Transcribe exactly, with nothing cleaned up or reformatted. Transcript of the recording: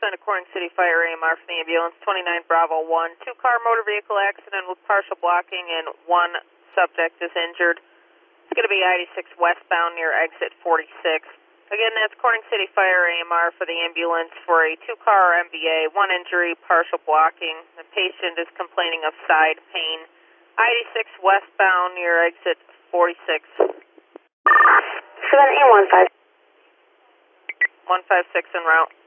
line to Corning City Fire A M R for the ambulance, twenty-nine Bravo one. Two-car motor vehicle accident with partial blocking and one subject is injured. It's going to be I eighty-six westbound near exit forty-six. Again, that's Corning City Fire A M R for the ambulance for a two-car M B A, one injury, partial blocking. The patient is complaining of side pain. I eighty-six westbound near exit forty-six. seven eight one five. one five six en route.